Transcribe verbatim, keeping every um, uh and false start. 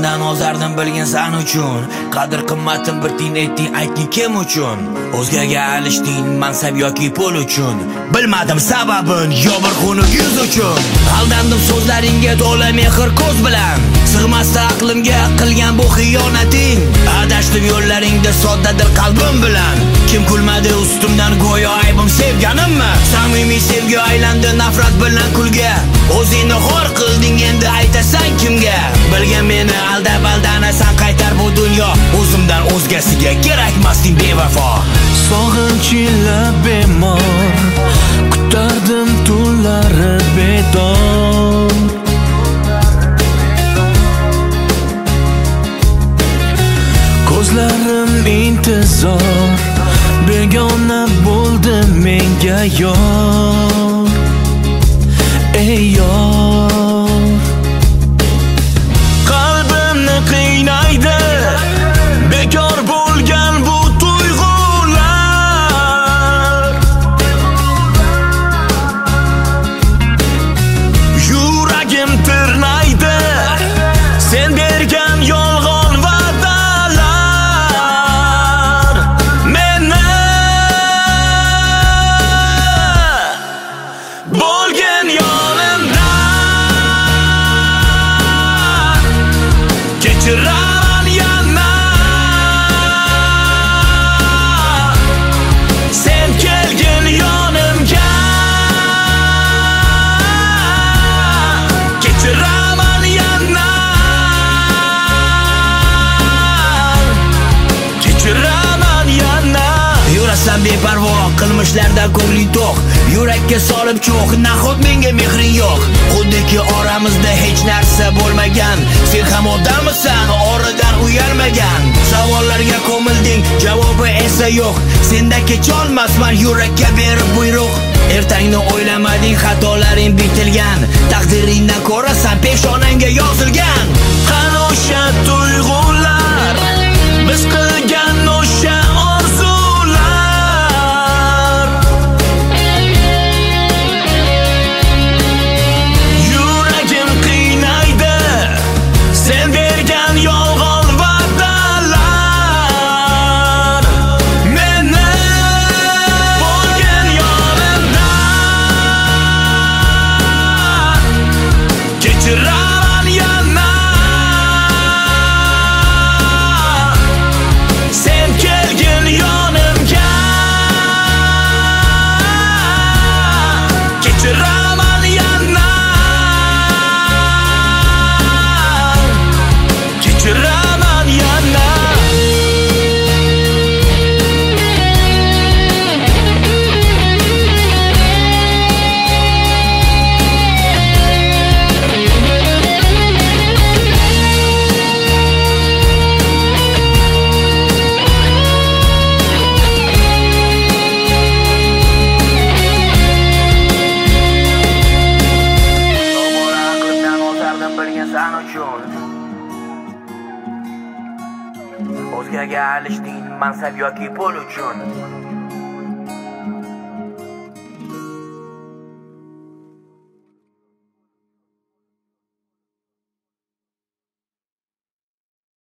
aqlimdan ozardim bilgin san uchun. Qadr qimmatim bir tiyin etding, aytding kim uchun? O'zgaga alishding mansab yoki pul uchun. Bilmadim sababin, yo bir xunuk yuz uchun. Aldandim so'zlaringga to'la mehr ko'z bilan. Sig'masdi aqlimga qilgan bu xiyonating. Adashdim yo'llaringda soddadir qalbim bilan. Kim kulmadi ustimdan go'yo aybim sevganimmi? Samimiy sevgi aylandi nafrat bilan kulga. O'zingni xor qilding endi aytasan kimga? Bilgan meni aldab aldanasan qaytar bu dunyo. O'zimdan o'zgasiga kerakmasding bevafo. Sog'inch ila bemor kutardim tunlari bedor. Ko'zlarim intizor, begona bo'ldi menga yor. Ey yor, qalbimni qiynaydi bekor bo'lgan bu tuyg'ular. Yuragim tirnaydi sen bergan yolg'on va'dalar. Meni bo'lgan kechiraman yana. Sen kelgin yonimga, kechiraman yana. Kechiraman yana. Yurasan beparvo, qilmishlarda ko'ngling to'q. Yurakka solib cho'q, nahot menga mehring yo'q. Xuddiki oramizda hech narsa bo'lmagan. Sen ham odammisan, oradan uyalmagan. Savollarga ko'milding, javobi esa yo'q. Senda kecholmasman yurakka berib buyruq. Ertangni o'ylamading, xatolaring bitilgan. Taqdiringdan ko'rasan, peshonangga yozilgan. Qani o'sha tuyg'ular, biz qilgan o'sha orzular. Yuragim qiynaydi sen bergan yolg'on va'dalar. Meni bo'lgan yonimdan kechiraman yana. Sen kelgin yonimga, kechiraman yana. Kechiraman yana. Aqlimdan ozardim bilgin san uchun. O'zgaga alishding mansab yoki pul uchun.